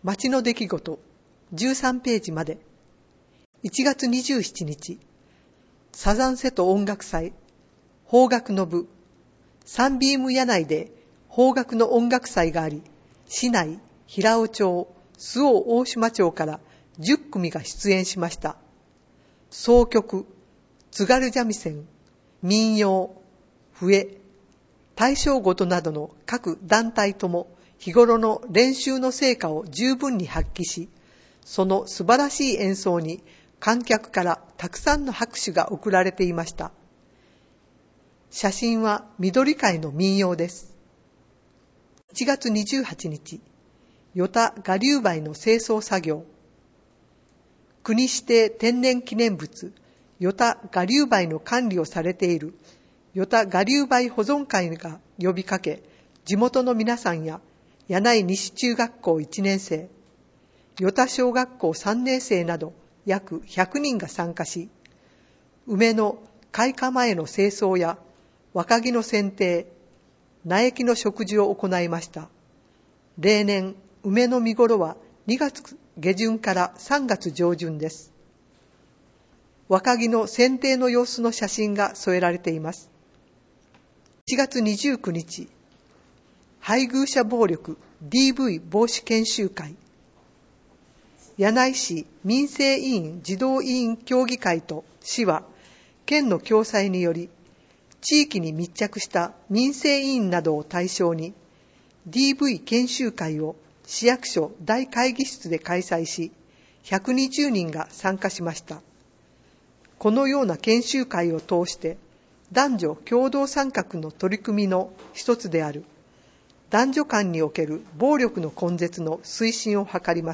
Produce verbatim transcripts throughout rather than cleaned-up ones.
町の出来事じゅうさんページまで。いちがつにじゅうしちにち、サザン瀬戸音楽祭、邦楽の部、サンビーム柳井で邦楽の音楽祭があり、市内、平尾町、周防大島町からじゅっくみが出演しました。総曲、津軽三味線、民謡、笛、大正琴などの各団体とも日頃の練習の成果を十分に発揮し、その素晴らしい演奏に観客からたくさんの拍手が送られていました。写真は緑会の民謡です。いちがつにじゅうはちにち、与田我流梅の清掃作業。国指定天然記念物、与田我流梅の管理をされている与田我流梅保存会が呼びかけ、地元の皆さんや柳井西中学校いちねんせい、与田小学校さんねんせいなど約ひゃくにんが参加し、梅の開花前の清掃や若木の剪定、苗木の植樹を行いました。例年、梅の見頃はにがつげじゅんからさんがつじょうじゅんです。若木の剪定の様子の写真が添えられています。いちがつにじゅうくにち、配偶者暴力 ディーブイ 防止研修会。柳井市民生委員児童委員協議会と市は、県の共催により、地域に密着した民生委員などを対象に、ディーブイ 研修会を市役所大会議室で開催し、ひゃくにじゅうにんが参加しました。このような研修会を通して、男女共同参画の取り組みの一つである、男女間における暴力の根絶の推進を図ります。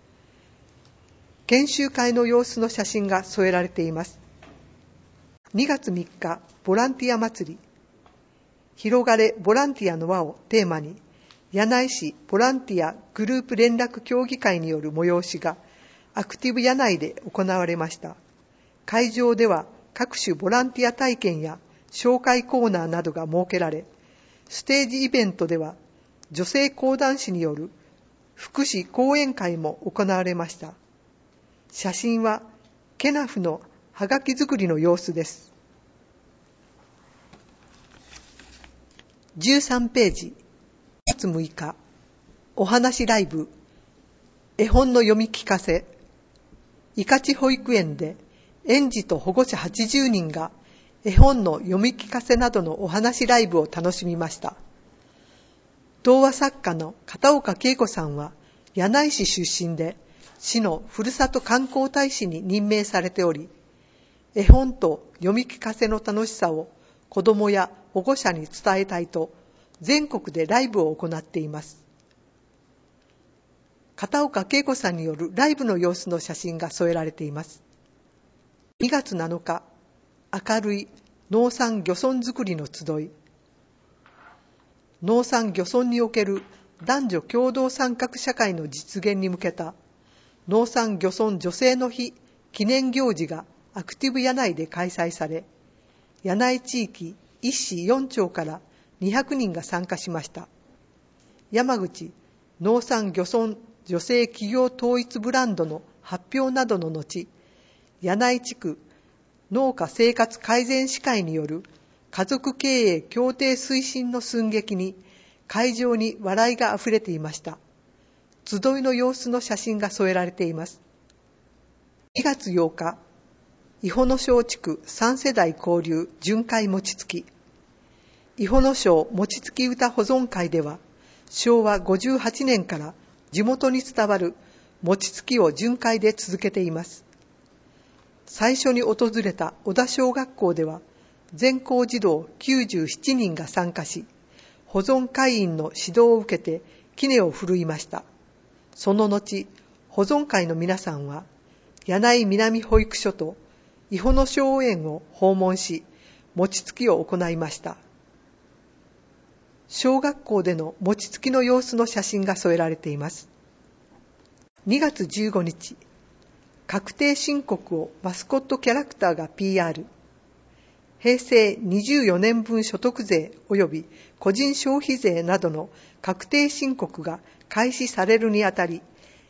研修会の様子の写真が添えられています。にがつみっか、ボランティア祭り、広がれボランティアの輪をテーマに、柳井市ボランティアグループ連絡協議会による催しが、アクティブ柳井で行われました。会場では各種ボランティア体験や紹介コーナーなどが設けられ、ステージイベントでは女性講談師による福祉講演会も行われました。写真はケナフのはがき作りの様子です。じゅうさんページ、いちがつむいか、お話ライブ、絵本の読み聞かせ、伊香地保育園で園児と保護者はちじゅうにんが絵本の読み聞かせなどのお話ライブを楽しみました。童話作家の片岡恵子さんは柳井市出身で、市のふるさと観光大使に任命されており、絵本と読み聞かせの楽しさを子どもや保護者に伝えたいと、全国でライブを行っています。片岡恵子さんによるライブの様子の写真が添えられています。にがつなのか、明るい農産漁村づくりの集い。農産漁村における男女共同参画社会の実現に向けた農産漁村女性の日記念行事がアクティブ柳井で開催され、柳井地域一市四町からにひゃくにんが参加しました。山口農産漁村女性企業統一ブランドの発表などの後、柳井地区農家生活改善士会による家族経営協定推進の寸劇に会場に笑いがあふれていました。集いの様子の写真が添えられています。にがつようか、伊保野小地区さんせだい交流巡回餅つき。伊保野小餅つき歌保存会では、しょうわごじゅうはちねんから地元に伝わる餅つきを巡回で続けています。最初に訪れた小田小学校では、全校児童きゅうじゅうななにんが参加し、保存会員の指導を受けて杵を振るいました。その後、保存会の皆さんは、柳井南保育所と伊保野小園を訪問し、餅つきを行いました。小学校での餅つきの様子の写真が添えられています。にがつじゅうごにち、確定申告をマスコットキャラクターが ピーアール。へいせいにじゅうよねんぶん所得税及び個人消費税などの確定申告が開始されるにあたり、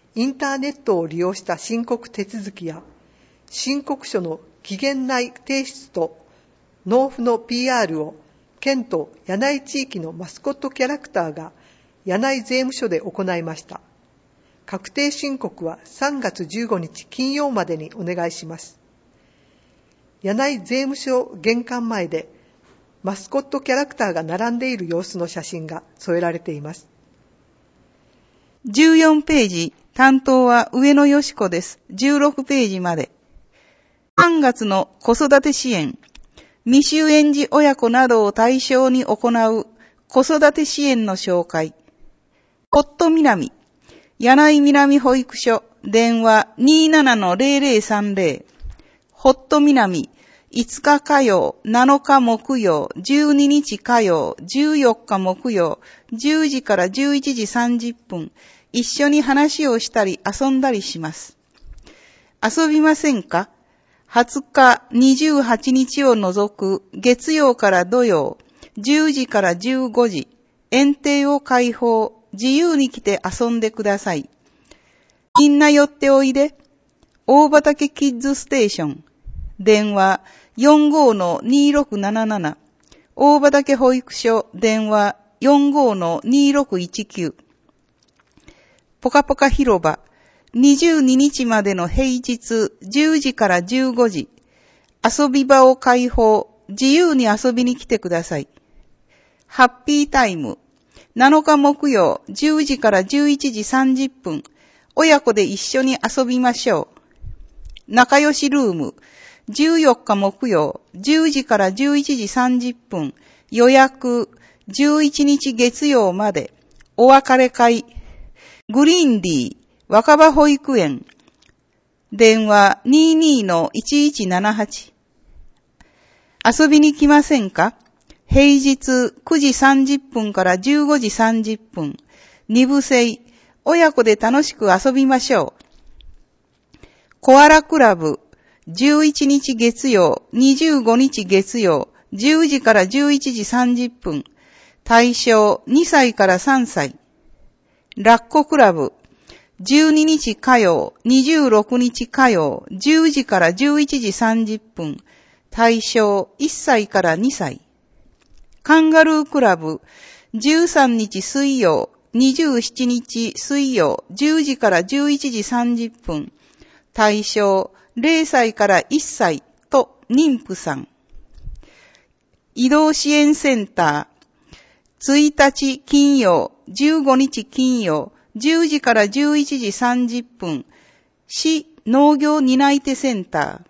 インターネットを利用した申告手続きや、申告書の期限内提出と納付の ピーアール を県と柳井地域のマスコットキャラクターが柳井税務署で行いました。確定申告はさんがつじゅうごにち金曜までにお願いします。柳井税務署玄関前でマスコットキャラクターが並んでいる様子の写真が添えられています。 じゅうよんページ、担当は上野よし子です。じゅうろくページまで。さんがつの子育て支援、未就園児親子などを対象に行う子育て支援の紹介。ホット南、柳井南保育所、電話 にーななのゼロゼロさんゼロ。ホット南、いつか火曜、なのか木曜、じゅうににち火曜、じゅうよっか木曜、じゅうじからじゅういちじさんじゅっぷん、一緒に話をしたり遊んだりします。遊びませんか？はつか、にじゅうはちにちを除く月曜から土曜、じゅうじからじゅうごじ、園庭を開放、自由に来て遊んでください。みんな寄っておいで。大畑キッズステーション。電話 よんごーのにーろくなななな。大畑保育所。電話 よんごーのにーろくいちきゅう。ぽかぽか広場。にじゅうににちまでの平日じゅうじからじゅうごじ。遊び場を開放。自由に遊びに来てください。ハッピータイム。なのか木曜じゅうじからじゅういちじさんじゅっぷん。親子で一緒に遊びましょう。仲良しルーム。じゅうよっか木曜じゅうじからじゅういちじさんじゅっぷん。予約じゅういちにち月曜まで。お別れ会。グリーンディー若葉保育園。電話 にーにーのいちいちななはち。遊びに来ませんか？平日くじさんじゅっぷんからじゅうごじさんじゅっぷん。二部制。親子で楽しく遊びましょう。コアラクラブ。じゅういちにち月曜、にじゅうごにち月曜、じゅうじからじゅういちじさんじゅっぷん。対象にさいからさんさい。ラッコクラブ。じゅうににち火曜、にじゅうろくにち火曜、じゅうじからじゅういちじさんじゅっぷん。対象いっさいからにさい。カンガルークラブ。じゅうさんにち水曜、にじゅうしちにち水曜、じゅうじからじゅういちじさんじゅっぷん。対象ゼロさいからいっさいと妊婦さん。移動支援センター。ついたち金曜、じゅうごにち金曜、じゅうじからじゅういちじさんじゅっぷん。市農業担い手センター。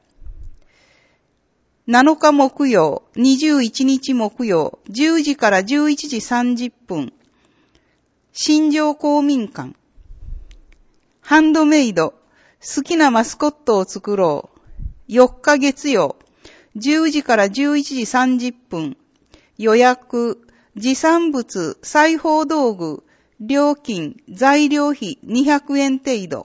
なのか木曜、にじゅういちにち木曜、じゅうじからじゅういちじさんじゅっぷん。新庄公民館。ハンドメイド。好きなマスコットを作ろう。よっか月曜、じゅうじからじゅういちじさんじゅっぷん。予約、持参物、裁縫道具、料金、材料費にひゃくえん程度。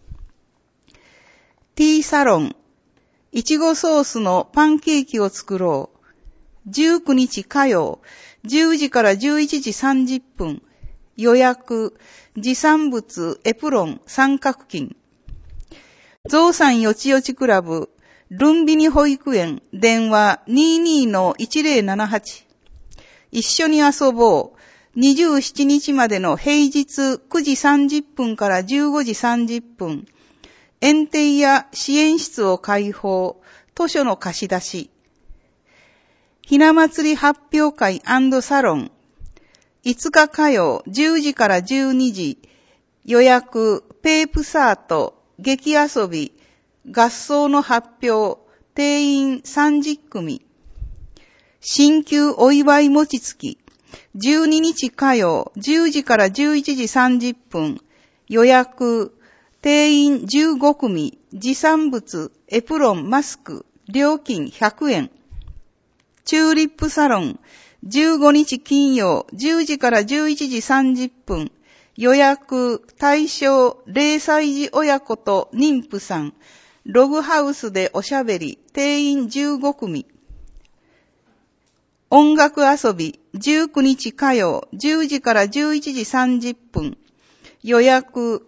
ティーサロン、いちごソースのパンケーキを作ろう。じゅうくにち火曜、じゅうじからじゅういちじさんじゅっぷん。予約、持参物、エプロン、三角巾。ゾウさんよちよちクラブ、ルンビニ保育園、電話 にーにーのいちゼロななはち。一緒に遊ぼう。にじゅうしちにちまでの平日くじさんじゅっぷんからじゅうごじさんじゅっぷん。園庭や支援室を開放。図書の貸し出し。ひな祭り発表会&サロン。いつか火曜じゅうじからじゅうにじ。予約、ペープサート。劇遊び、合奏の発表、定員さんじゅっくみ。新旧お祝い餅つき、じゅうににち火曜、じゅうじからじゅういちじさんじゅっぷん。予約、定員じゅうごくみ、持参物、エプロン、マスク、料金ひゃくえん。チューリップサロン、じゅうごにち金曜、じゅうじからじゅういちじさんじゅっぷん。予約、対象、ゼロさい児親子と妊婦さん。ログハウスでおしゃべり、定員じゅうごくみ。音楽遊び、じゅうくにち火曜、じゅうじからじゅういちじさんじゅっぷん。予約、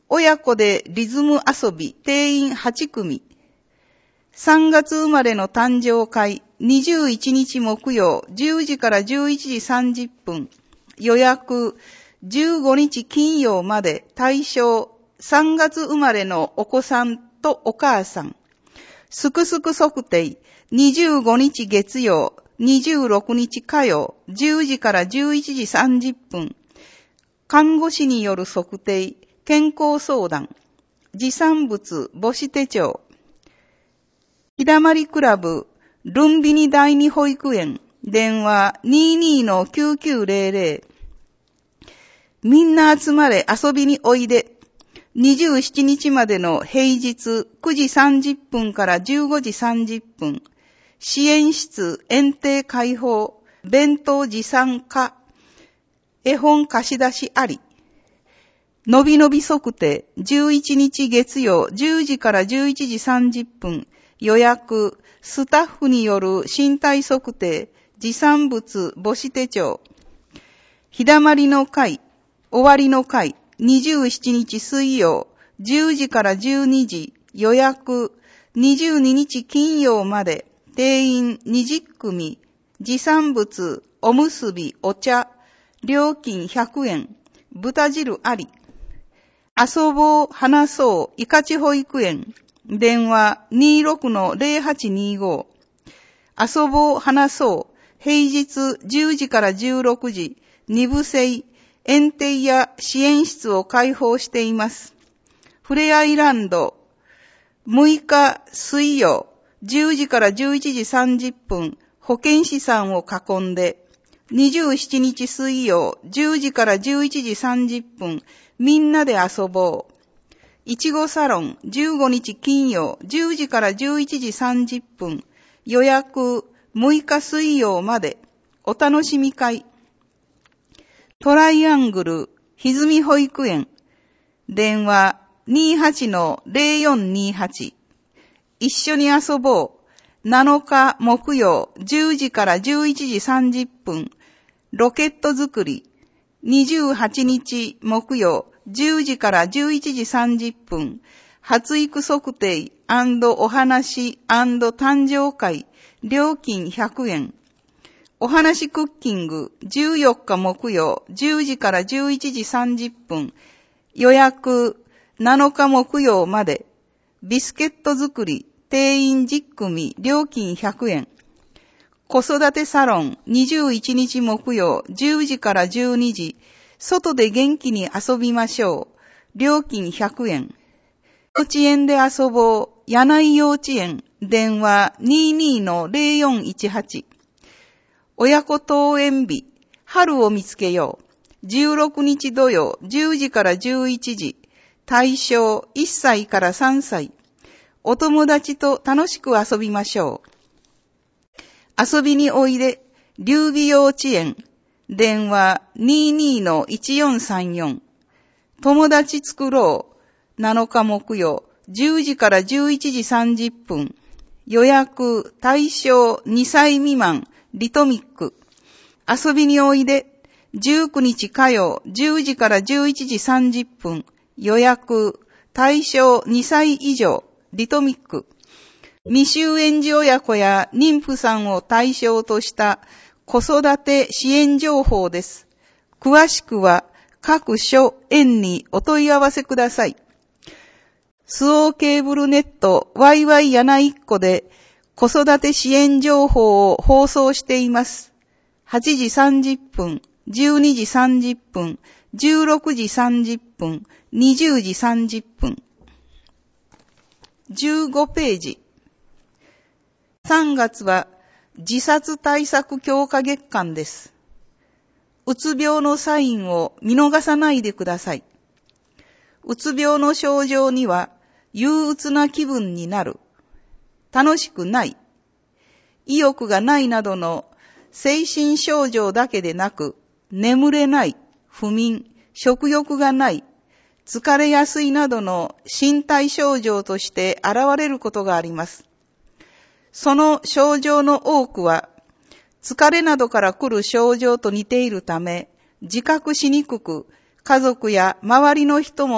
親子でリズム遊び定員はちくみ。さんがつ生まれの誕生会にじゅういちにち木曜じゅうじからじゅういちじさんじゅっぷん。予約じゅうごにち金曜まで。対象さんがつ生まれのお子さんとお母さん。すくすく測定にじゅうごにち月曜にじゅうろくにち火曜じゅうじからじゅういちじさんじゅっぷん。看護師による測定、健康相談、持参物母子手帳。ひだまりクラブルンビニ第二保育園電話 にじゅうにのきゅうきゅうぜろぜろ。みんな集まれ遊びにおいで。にじゅうしちにちまでの平日くじさんじゅっぷんからじゅうごじさんじゅっぷん。支援室園庭開放、弁当持参可、絵本貸し出しあり。のびのび測定じゅういちにち月曜じゅうじからじゅういちじさんじゅっぷん。予約、スタッフによる身体測定、持参物母子手帳。ひだまりの会、終わりの会、にじゅうしちにち水曜、じゅうじからじゅうにじ、予約、にじゅうににち金曜まで、定員にじゅっくみ、持参物、おむすび、お茶、料金ひゃくえん、豚汁あり。遊ぼう、話そう、いかち保育園。電話にじゅうろくのぜろはちにじゅうご。遊ぼう、話そう。平日じゅうじからじゅうろくじ。二部制、園庭や支援室を開放しています。ふれあいランド。むいか水曜、じゅうじからじゅういちじさんじゅっぷん。保健師さんを囲んで。にじゅうしちにち水曜、じゅうじからじゅういちじさんじゅっぷん。みんなで遊ぼう。いちごサロンじゅうごにち金曜じゅうじからじゅういちじさんじゅっぷん。予約むいか水曜まで。お楽しみ会。トライアングル歪み保育園。電話にじゅうはちのぜろよんにはち。一緒に遊ぼう。なのか木曜じゅうじからじゅういちじさんじゅっぷん。ロケット作り。にじゅうはちにち木曜じゅうじからじゅういちじさんじゅっぷん。発育測定&お話&誕生会。料金ひゃくえん。お話クッキングじゅうよっか木曜じゅうじからじゅういちじさんじゅっぷん。予約なのか木曜まで。ビスケット作り定員じゅっくみ。料金ひゃくえん。子育てサロンにじゅういちにち木曜じゅうじからじゅうにじ。外で元気に遊びましょう。料金ひゃくえん。幼稚園で遊ぼう。柳井幼稚園。電話にじゅうにのぜろよんいちはち。親子登園日。春を見つけよう。じゅうろくにち土曜じゅうじからじゅういちじ。対象いっさいからさんさい。お友達と楽しく遊びましょう。遊びにおいで。劉備幼稚園。電話にじゅうにのいちよんさんよん。友達作ろう。なのか木曜じゅうじからじゅういちじさんじゅっぷん。予約対象にさい未満。リトミック。遊びにおいで。じゅうくにち火曜じゅうじからじゅういちじさんじゅっぷん。予約対象にさい以上。リトミック。未就園児親子や妊婦さんを対象とした子育て支援情報です。詳しくは各所園にお問い合わせください。スオーケーブルネット ワイワイ 柳一個で子育て支援情報を放送しています。はちじさんじゅっぷん、じゅうにじさんじゅっぷん、じゅうろくじさんじゅっぷん、にじゅうじさんじゅっぷん。じゅうごページ。さんがつは自殺対策強化月間です。うつ病のサインを見逃さないでください。うつ病の症状には憂鬱な気分になる、楽しくない、意欲がないなどの精神症状だけでなく、眠れない、不眠、食欲がない、疲れやすいなどの身体症状として現れることがあります。その症状の多くは、疲れなどから来る症状と似ているため、自覚しにくく、家族や周りの人も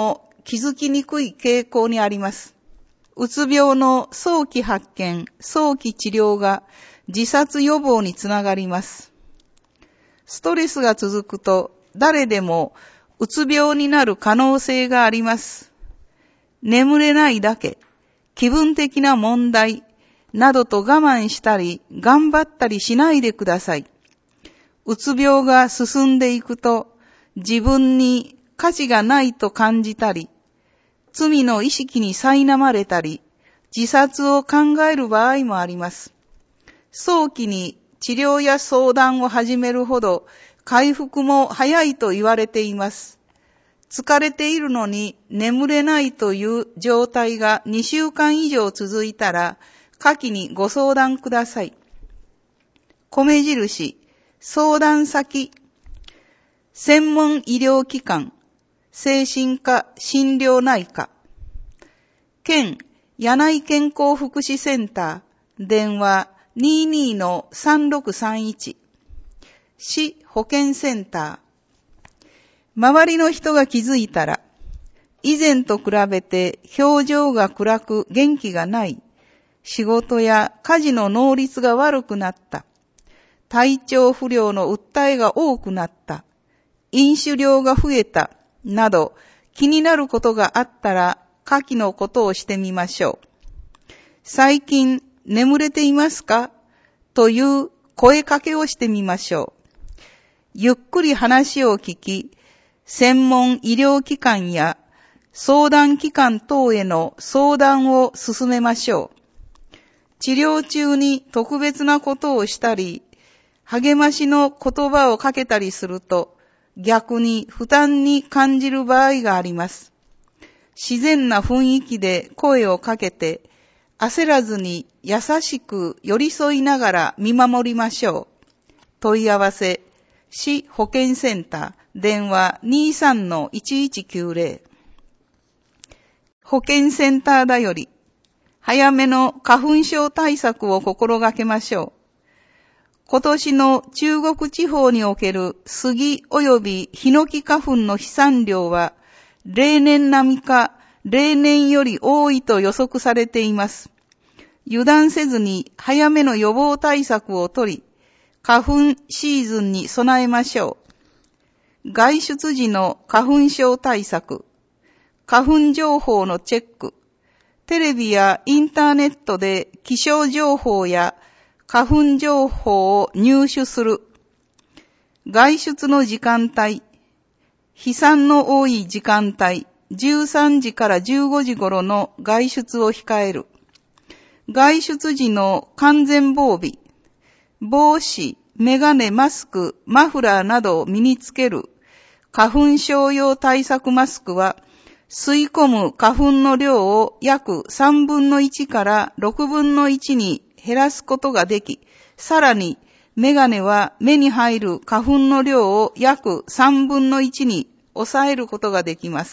気づきにくい傾向にあります。うつ病の早期発見、早期治療が自殺予防につながります。ストレスが続くと誰でもうつ病になる可能性があります。眠れないだけ、気分的な問題などと我慢したり頑張ったりしないでください。うつ病が進んでいくと自分に価値がないと感じたり、罪の意識に苛まれたり、自殺を考える場合もあります。早期に治療や相談を始めるほど回復も早いと言われています。疲れているのに眠れないという状態がにしゅうかん以上続いたら、下記にご相談ください。米印、相談先、専門医療機関、精神科診療内科、県柳井健康福祉センター、電話 にじゅうにのさんろくさんいち、市保健センター。周りの人が気づいたら、以前と比べて表情が暗く元気がない、仕事や家事の能率が悪くなった、体調不良の訴えが多くなった、飲酒量が増えた、など気になることがあったら下記のことをしてみましょう。最近眠れていますかという声かけをしてみましょう。ゆっくり話を聞き、専門医療機関や相談機関等への相談を進めましょう。治療中に特別なことをしたり、励ましの言葉をかけたりすると、逆に負担に感じる場合があります。自然な雰囲気で声をかけて、焦らずに優しく寄り添いながら見守りましょう。問い合わせ、市保健センター、電話 にじゅうさんのいちいちきゅうぜろ。保健センターだより、早めの花粉症対策を心がけましょう。今年の中国地方における杉及びヒノキ花粉の飛散量は、例年並みか例年より多いと予測されています。油断せずに早めの予防対策を取り、花粉シーズンに備えましょう。外出時の花粉症対策、花粉情報のチェック、テレビやインターネットで気象情報や花粉情報を入手する。外出の時間帯、飛散の多い時間帯、じゅうさんじからじゅうごじ頃の外出を控える。外出時の完全防備、帽子、メガネ、マスク、マフラーなどを身につける。花粉症用対策マスクは、吸い込む花粉の量を約さんぶんのいちからろくぶんのいちに減らすことができ、さらにメガネは目に入る花粉の量を約さんぶんのいちに抑えることができます。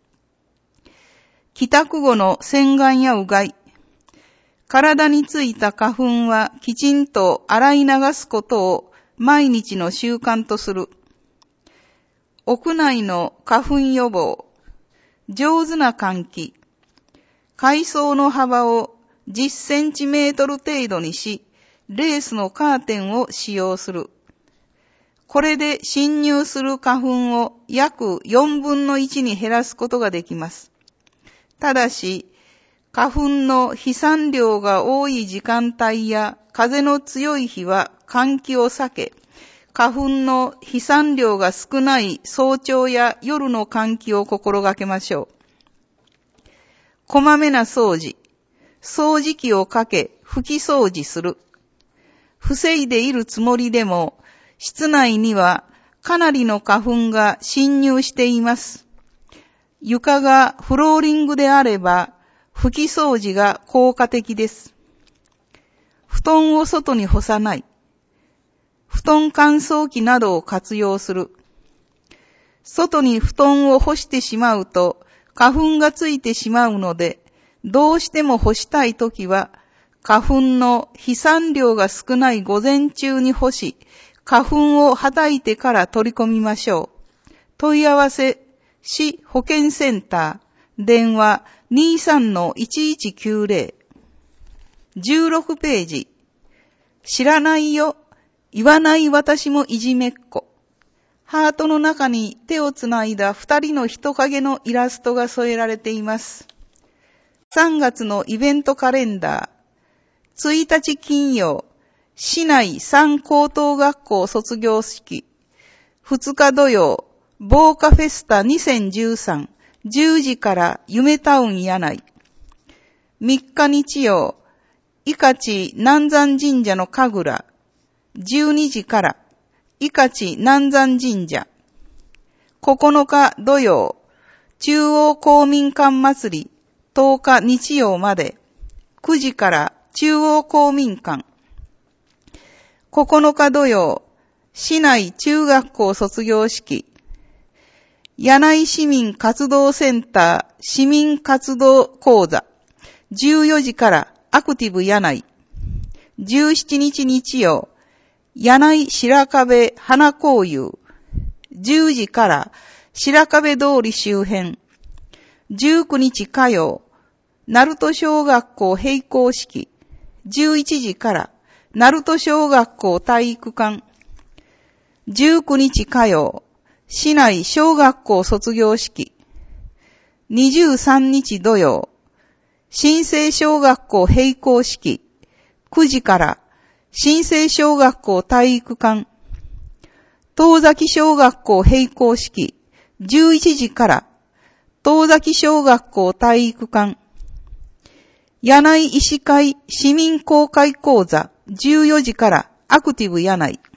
帰宅後の洗顔やうがい、体についた花粉はきちんと洗い流すことを毎日の習慣とする。屋内の花粉予防、上手な換気、海藻の幅をじゅっセンチメートル程度にし、レースのカーテンを使用する。これで侵入する花粉を約よんぶんのいちに減らすことができます。ただし、花粉の飛散量が多い時間帯や風の強い日は換気を避け、花粉の飛散量が少ない早朝や夜の換気を心がけましょう。こまめな掃除、掃除機をかけ拭き掃除する。防いでいるつもりでも、室内にはかなりの花粉が侵入しています。床がフローリングであれば、拭き掃除が効果的です。布団を外に干さない。布団乾燥機などを活用する。外に布団を干してしまうと花粉がついてしまうので、どうしても干したいときは、花粉の飛散量が少ない午前中に干し、花粉をはたいてから取り込みましょう。問い合わせ、 市保健センター、電話 にじゅうさんのいちいちきゅうぜろ。じゅうろくページ。知らないよ。言わない私もいじめっ子。ハートの中に手をつないだ二人の人影のイラストが添えられています。さんがつのイベントカレンダー。ついたち金曜、市内三高等学校卒業式。ふつか土曜、防火フェスタにせんじゅうさん、じゅうじから夢タウン柳井。みっか日曜、伊香地南山神社の神楽。じゅうにじから、伊香地南山神社。ここのか土曜、中央公民館祭り、とおか日曜まで、くじから中央公民館。ここのか土曜、市内中学校卒業式。柳井市民活動センター市民活動講座。じゅうよじからアクティブ柳井。じゅうしちにち日曜、柳井白壁花交友。じゅうじから白壁通り周辺。じゅうくにち火曜、鳴門小学校閉校式。じゅういちじから鳴門小学校体育館。じゅうくにち火曜、市内小学校卒業式。にじゅうさんにち土曜、新生小学校閉校式。くじから新生小学校体育館。東崎小学校閉校式。じゅういちじから東崎小学校体育館。柳井医師会市民公開講座。じゅうよじからアクティブ柳井。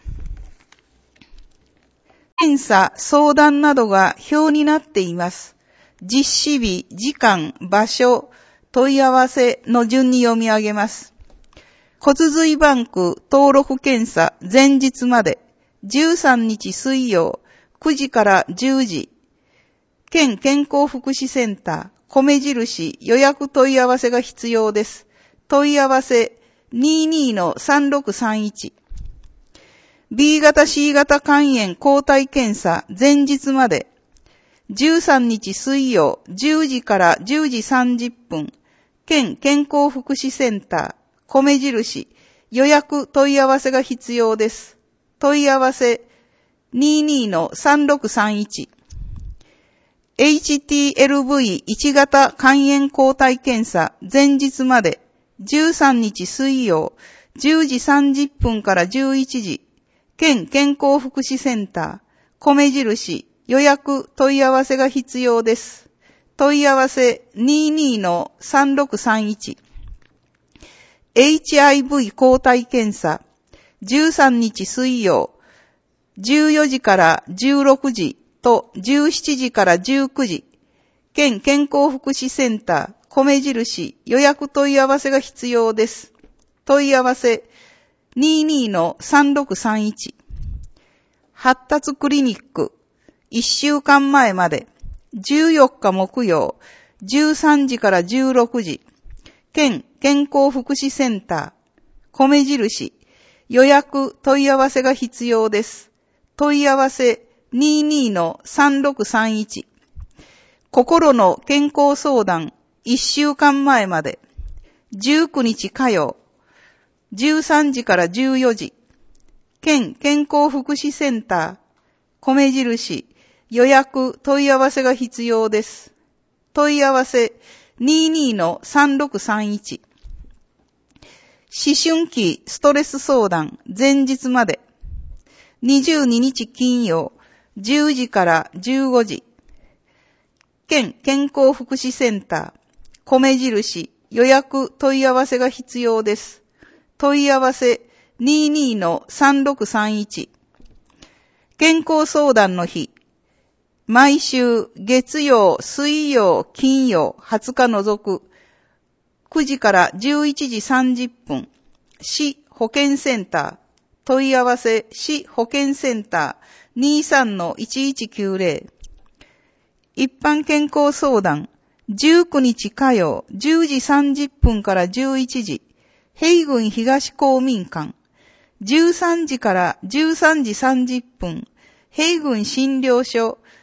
検査、相談などが表になっています。実施日、時間、場所、問い合わせの順に読み上げます。骨髄バンク登録検査前日までじゅうさんにち水曜くじからじゅうじ。県健康福祉センター米印予約問い合わせが必要です。問い合わせ にじゅうにのさんろくさんいち。ビー 型 C 型肝炎抗体検査前日までじゅうさんにち水曜じゅうじからじゅうじさんじゅっぷん。県健康福祉センター米印予約問い合わせが必要です。問い合わせ にじゅうにのさんろくさんいち。エイチティーエルブイいち 型肝炎抗体検査前日までじゅうさんにち水曜じゅうじさんじゅっぷんからじゅういちじ。県健康福祉センター米印予約問い合わせが必要です。問い合わせ にじゅうにのさんろくさんいち。エイチアイブイ 抗体検査じゅうさんにち水曜じゅうよじからじゅうろくじとじゅうしちじからじゅうくじ。県健康福祉センター米印予約問い合わせが必要です。問い合わせ にじゅうにのさんろくさんいち。発達クリニックいっしゅうかんまえまでじゅうよっか木曜じゅうさんじからじゅうろくじ。県健康福祉センター米印予約問い合わせが必要です。問い合わせ にじゅうにのさんろくさんいち。心の健康相談いっしゅうかんまえまでじゅうくにち火曜じゅうさんじからじゅうよじ。県健康福祉センター米印予約問い合わせが必要です。問い合わせ にじゅうにのさんろくさんいち。思春期ストレス相談前日までにじゅうににち金曜じゅうじからじゅうごじ。県健康福祉センター米印予約問い合わせが必要です。問い合わせ にじゅうにのさんろくさんいち。健康相談の日毎週月曜、水曜、金曜はつか除くくじからじゅういちじさんじゅっぷん。市保健センター問い合わせ市保健センター にじゅうさんのいちいちきゅうぜろ。一般健康相談じゅうくにち火曜じゅうじさんじゅっぷんからじゅういちじ。平郡東公民館じゅうさんじからじゅうさんじさんじゅっぷん。平郡診療所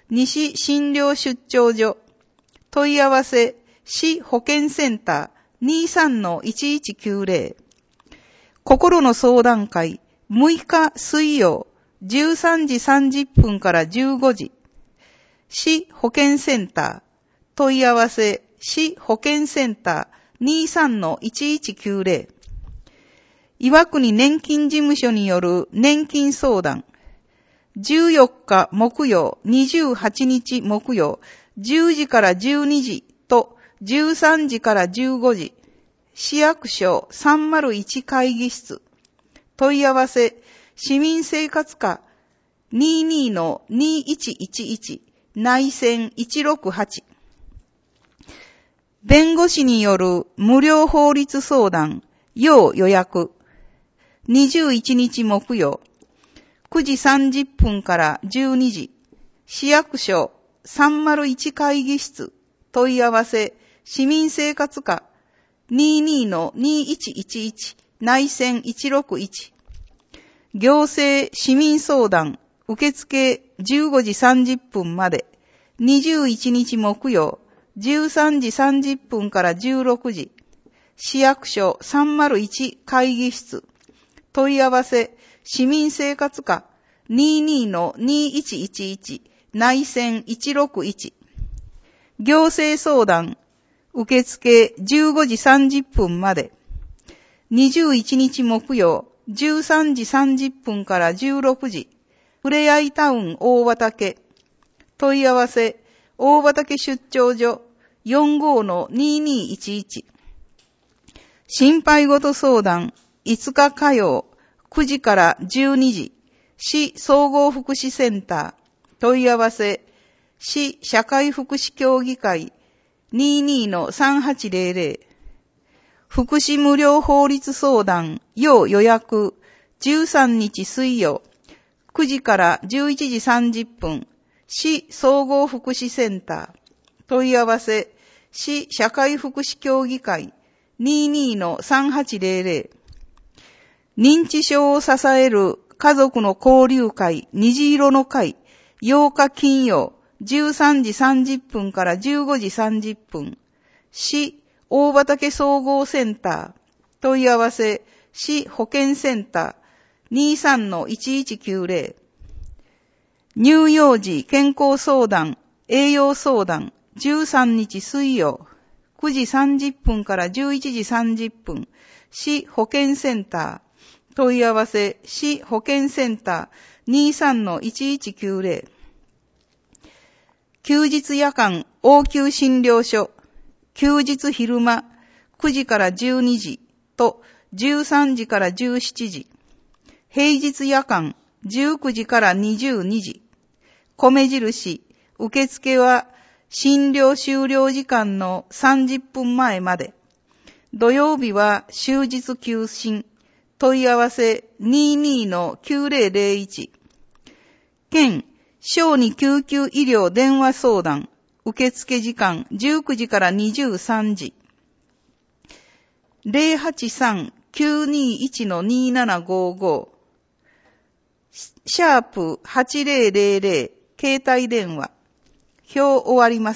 西診療出張所。問い合わせ、市保健センター にじゅうさんのいちいちきゅうぜろ。心の相談会、むいか水曜、じゅうさんじさんじゅっぷんからじゅうごじ。市保健センター。問い合わせ、市保健センター にじゅうさんのいちいちきゅうぜろ。岩国年金事務所による年金相談。じゅうよっか木曜、にじゅうはちにち木曜、じゅうじからじゅうにじとじゅうさんじからじゅうごじ。市役所さんまるいち会議室。問い合わせ、市民生活課 にじゅうにのにいちいちいち 内線いちろくはち。弁護士による無料法律相談、要予約。にじゅういちにち木曜、くじさんじゅっぷんからじゅうにじ。市役所さんまるいち会議室。問い合わせ、市民生活課 にじゅうにのにいちいちいち 内線いちろくいち。行政市民相談、受付じゅうごじさんじゅっぷんまで。にじゅういちにち木曜、じゅうさんじさんじゅっぷんからじゅうろくじ。市役所さんまるいち会議室。問い合わせ、市民生活課 にじゅうにのにいちいちいち 内線いちろくいち。行政相談、受付じゅうごじさんじゅっぷんまで。にじゅういちにち木曜、じゅうさんじさんじゅっぷんからじゅうろくじ。ふれあいタウン大畑。問い合わせ、大畑出張所 よんじゅうのにじゅうにいちいち。心配事相談、いつか火曜、くじからじゅうにじ。市総合福祉センター。問い合わせ、市社会福祉協議会 にじゅうにのさんはちぜろぜろ。福祉無料法律相談、要予約、じゅうさんにち水曜、くじからじゅういちじさんじゅっぷん。市総合福祉センター。問い合わせ、市社会福祉協議会 にじゅうにのさんはちぜろぜろ。認知症を支える家族の交流会虹色の会ようか金曜じゅうさんじさんじゅっぷんからじゅうごじさんじゅっぷん。市大畑総合センター。問い合わせ、市保健センター にじゅうさんのいちいちきゅうぜろ。乳幼児健康相談、栄養相談、じゅうさんにち水曜、くじさんじゅっぷんからじゅういちじさんじゅっぷん、市保健センター。問い合わせ、市保健センター にじゅうさんのいちいちきゅうぜろ。休日夜間応急診療所、休日昼間くじからじゅうにじとじゅうさんじからじゅうしちじ。平日夜間じゅうくじからにじゅうにじ。米印、受付は診療終了時間のさんじゅっぷんまえまで。土曜日は終日休診。問い合わせ にじゅうにのきゅうぜろぜろいち。県小児救急医療電話相談。受付時間じゅうくじからにじゅうさんじ。ゼロはちさんきゅうにいちのにななごご。シャープはちぜろぜろぜろ携帯電話。表終わります。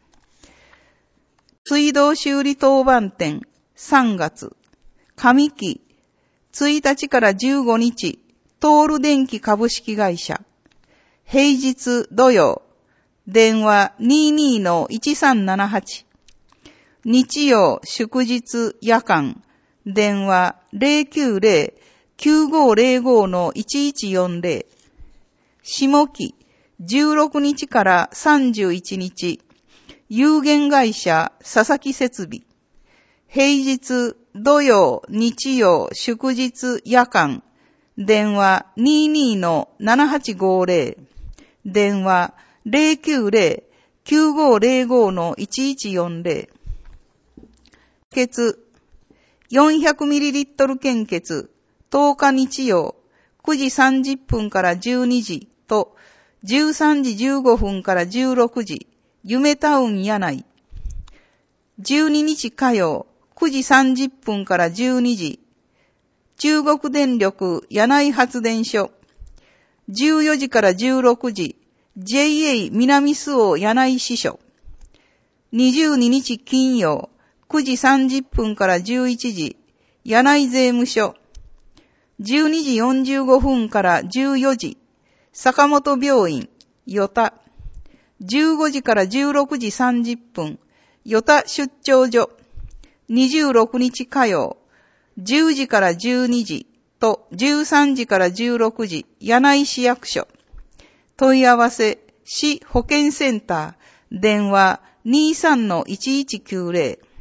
水道修理当番店さんがつ。上期ついたちからじゅうごにち、トール電機株式会社。平日土曜、電話 にじゅうにのいちさんななはち。日曜祝日夜間、電話 ゼロきゅうゼロ きゅうごゼロごのいちいちよんぜろ。下期じゅうろくにちからさんじゅういちにち、有限会社佐々木設備。平日土曜、日曜、祝日夜間、電話 にじゅうにのななはちごぜろ、電話 ゼロきゅうゼロ きゅうごゼロごのいちいちよんぜろ。血 よんひゃくミリリットル 献血、とおか日曜、くじさんじゅっぷんからじゅうにじと、じゅうさんじじゅうごふんからじゅうろくじ、夢タウン柳井。じゅうににち火曜、くじさんじゅっぷんからじゅうにじ、中国電力柳井発電所。じゅうよじからじゅうろくじ、 ジェイエー 南周防柳井支所。にじゅうににち金曜、くじさんじゅっぷんからじゅういちじ、柳井税務署。じゅうにじよんじゅうごふんからじゅうよじ、坂本病院、与田。じゅうごじからじゅうろくじさんじゅっぷん、与田出張所。にじゅうろくにち火曜、じゅうじからじゅうにじとじゅうさんじからじゅうろくじ、柳井市役所。問い合わせ、市保健センター、電話 にじゅうさんのいちいちきゅうぜろ。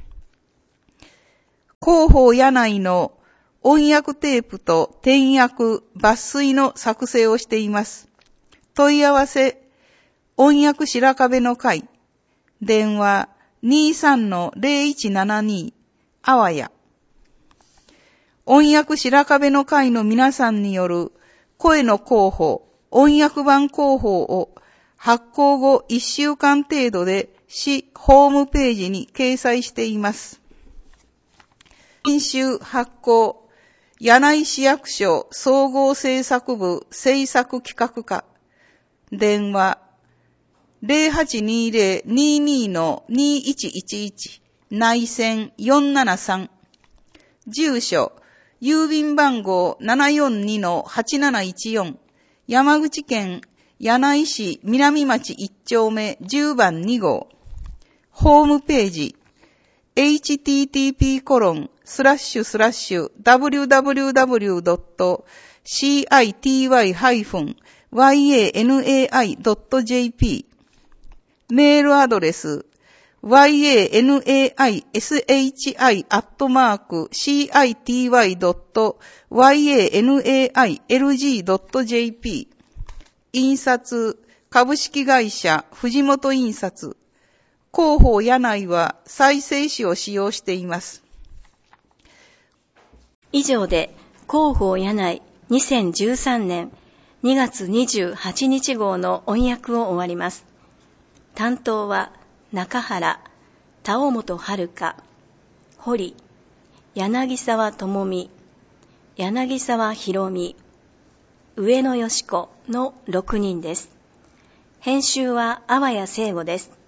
広報柳井の音訳テープと点訳、抜粋の作成をしています。問い合わせ、音訳白壁の会、電話 にじゅうさんのぜろいちななに、あわや。音訳白壁の会の皆さんによる声の広報、音訳版広報を発行後いっしゅうかん程度で市ホームページに掲載しています。編集発行、柳井市役所総合制作部制作企画課、電話ぜろはちにぜろににのにいちいちいち、内線よんななさん、住所、郵便番号 ななよんにのはちなないちよん、山口県柳井市南町いち丁目じゅうばんに号、ホームページ、エイチティーティーピーコロンスラッシュスラッシュダブリューダブリューダブリュードットシーアイティーワイハイフンワイエーエヌエーアイドットジェーピー、メールアドレス、ワイエーエヌエーアイエスエイチアイ アットマーク シーアイティーワイ ドット ワイエーエヌエーアイエルジー ドット ジェーピー、印刷、株式会社藤本印刷、広報柳井は再生紙を使用しています。 以上で広報柳井にせんじゅうさんねんにがつにじゅうはちにち号の音訳を終わります。担当は中原、田尾本遥、堀、柳沢智美、柳沢博美、上野よし子のろくにんです。編集は阿波谷聖吾です。